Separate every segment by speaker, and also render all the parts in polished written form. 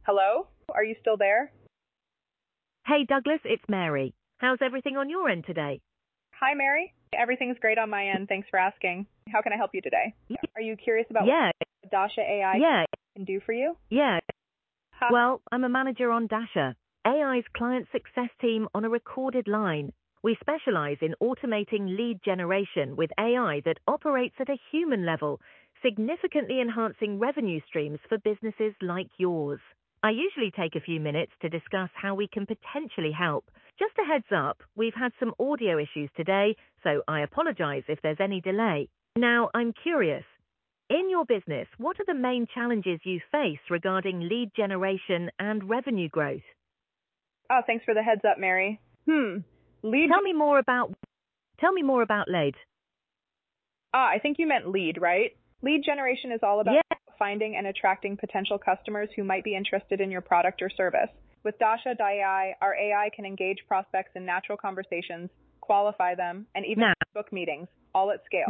Speaker 1: Hello? Are you still there?
Speaker 2: Hey Douglas, it's Mary. How's everything on your end today?
Speaker 1: Hi, Mary. Everything's great on my end. Thanks for asking. How can I help you today? Are you curious about
Speaker 2: Yeah,
Speaker 1: what Dasha AI
Speaker 2: yeah,
Speaker 1: can do for you?
Speaker 2: yeah.
Speaker 1: Ha.
Speaker 2: Well, I'm a manager on Dasha, AI's client success team on a recorded line. We specialize in automating lead generation with AI that operates at a human level, significantly enhancing revenue streams for businesses like yours. I usually take a few minutes to discuss how we can potentially help. Just a heads up, we've had some audio issues today, so I apologize if there's any delay. Now, I'm curious. In your business, what are the main challenges you face regarding lead generation and revenue growth?
Speaker 1: Oh, thanks for the heads up, Mary. Lead.
Speaker 2: Tell me more about lead.
Speaker 1: I think you meant lead, right? Lead generation is all about
Speaker 2: Yeah.
Speaker 1: finding and attracting potential customers who might be interested in your product or service. With Dasha.ai, our AI can engage prospects in natural conversations, qualify them, and even book meetings, all at scale.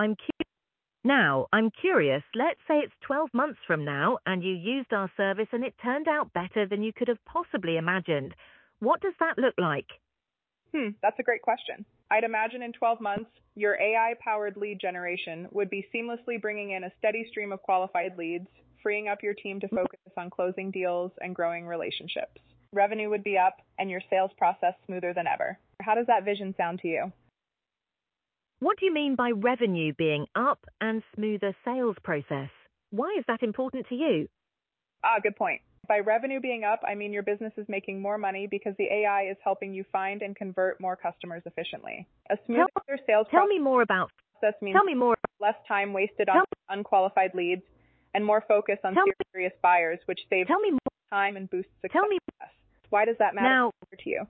Speaker 2: Now, I'm curious. Let's say it's 12 months from now and you used our service and it turned out better than you could have possibly imagined. What does that look like?
Speaker 1: That's a great question. I'd imagine in 12 months, your AI-powered lead generation would be seamlessly bringing in a steady stream of qualified leads, freeing up your team to focus on closing deals and growing relationships. Revenue would be up and your sales process smoother than ever. How does that vision sound to you?
Speaker 2: What do you mean by revenue being up and smoother sales process? Why is that important to you?
Speaker 1: Good point. By revenue being up, I mean your business is making more money because the AI is helping you find and convert more customers efficiently. A smoother sales
Speaker 2: Tell me more.
Speaker 1: means less time wasted on unqualified leads and more focus on serious buyers, which saves time and boosts success. Why does that matter to you?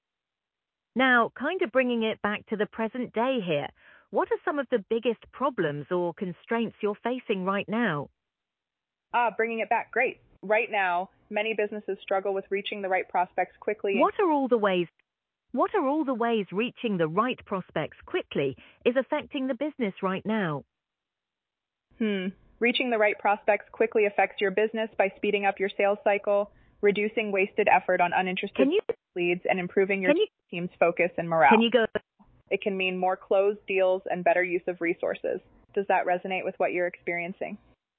Speaker 2: Now, kind of bringing it back to the present day here, what are some of the biggest problems or constraints you're facing right now?
Speaker 1: Bringing it back. Great. Right now, many businesses struggle with reaching the right prospects quickly.
Speaker 2: What are all the ways reaching the right prospects quickly is affecting the business right now?
Speaker 1: Reaching the right prospects quickly affects your business by speeding up your sales cycle, reducing wasted effort on uninterested leads, and improving your team's focus and morale. It can mean more closed deals and better use of resources. Does that resonate with what you're experiencing?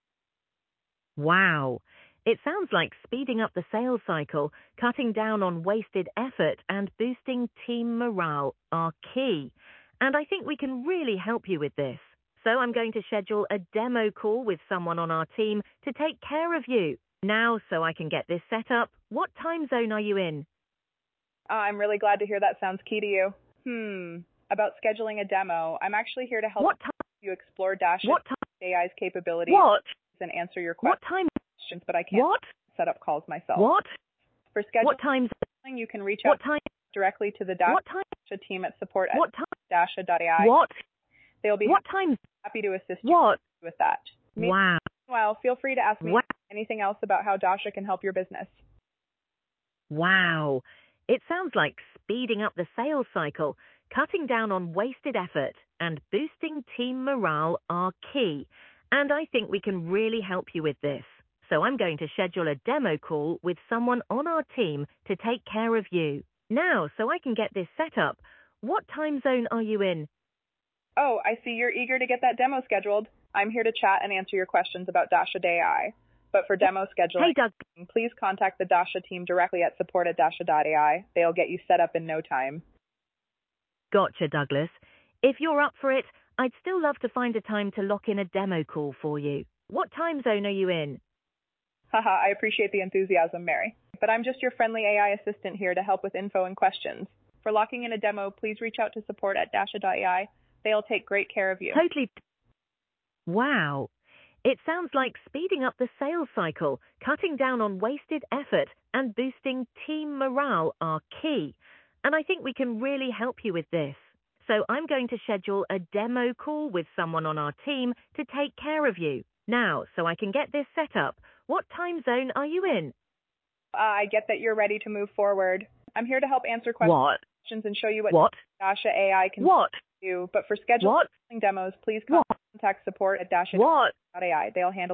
Speaker 2: Wow. It sounds like speeding up the sales cycle, cutting down on wasted effort, and boosting team morale are key. And I think we can really help you with this. So I'm going to schedule a demo call with someone on our team to take care of you. Now, so I can get this set up, what time zone are you in?
Speaker 1: I'm really glad to hear that sounds key to you. About scheduling a demo, I'm actually here to help you explore Dasha's AI's capabilities and answer your questions, but I can't set up calls myself. For scheduling, you can reach out directly to the Dasha team at support@dasha.ai. They'll be happy to assist you with that. Meanwhile, feel free to ask me anything else about how Dasha can help your business.
Speaker 2: Wow. It sounds like speeding up the sales cycle, cutting down on wasted effort, and boosting team morale are key. And I think we can really help you with this. So I'm going to schedule a demo call with someone on our team to take care of you. Now, so I can get this set up, what time zone are you in?
Speaker 1: Oh, I see you're eager to get that demo scheduled. I'm here to chat and answer your questions about Dasha.ai. But for demo scheduling, please contact the Dasha team directly at support@dasha.ai. They'll get you set up in no time.
Speaker 2: Gotcha, Douglas. If you're up for it, I'd still love to find a time to lock in a demo call for you. What time zone are you in?
Speaker 1: I appreciate the enthusiasm, Mary. But I'm just your friendly AI assistant here to help with info and questions. For locking in a demo, please reach out to support@dasha.ai. They'll take great care of you.
Speaker 2: Totally. Wow. It sounds like speeding up the sales cycle, cutting down on wasted effort, and boosting team morale are key. And I think we can really help you with this. So I'm going to schedule a demo call with someone on our team to take care of you. Now, so I can get this set up, what time zone are you in?
Speaker 1: I get that you're ready to move forward. I'm here to help answer questions and show you what Dasha AI can do. But for scheduling demos, please contact support@dasha.ai. They'll handle